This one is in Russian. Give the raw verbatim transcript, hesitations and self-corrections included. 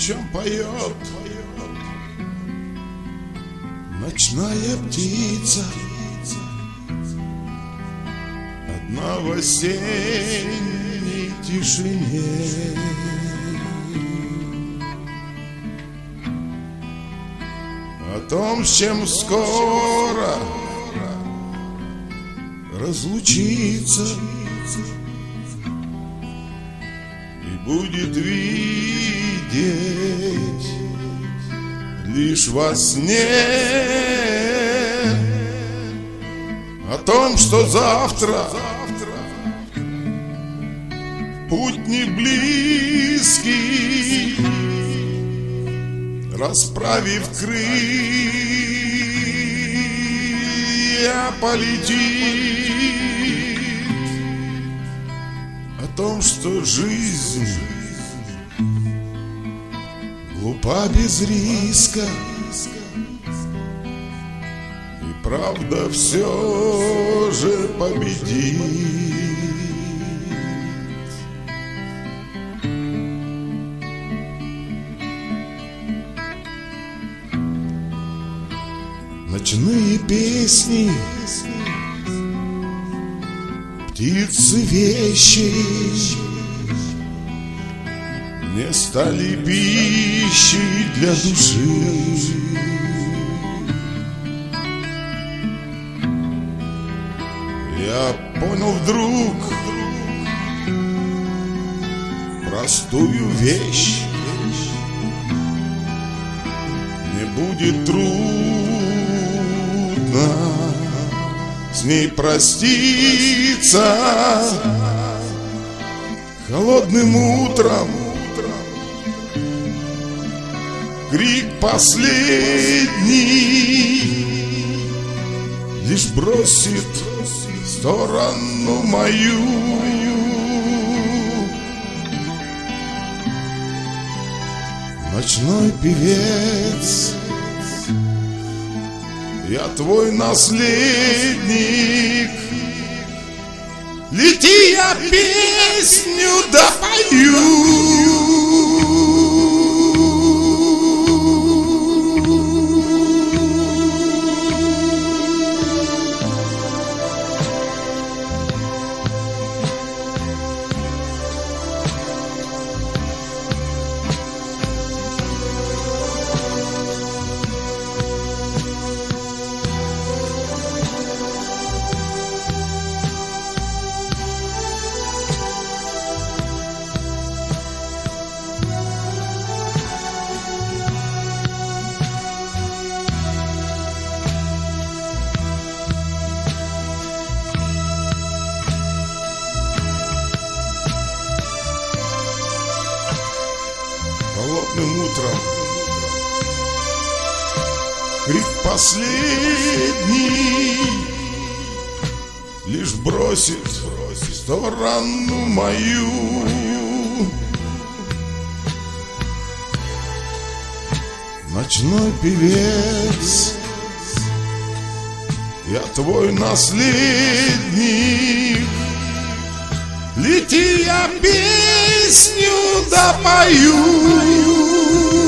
чем поет ночная птица одна в осенней тишине. О том, с чем скоро разлучиться и будет видеть лишь во сне. О том, что завтра путь не близкий, расправив крылья, полетит. О том, что жизнь глупа без риска, и правда все же победит. Ночные песни, птицы вещи не стали пищей для души. Я понял вдруг простую вещь: не будет трудно с ней проститься. Холодным утром крик последний лишь бросит в сторону мою. Ночной певец, я твой наследник. Лети, я песню допою. Холодным утром крик последний лишь бросит в сторону мою. Ночной певец, я твой наследник. Лети, я песню допою.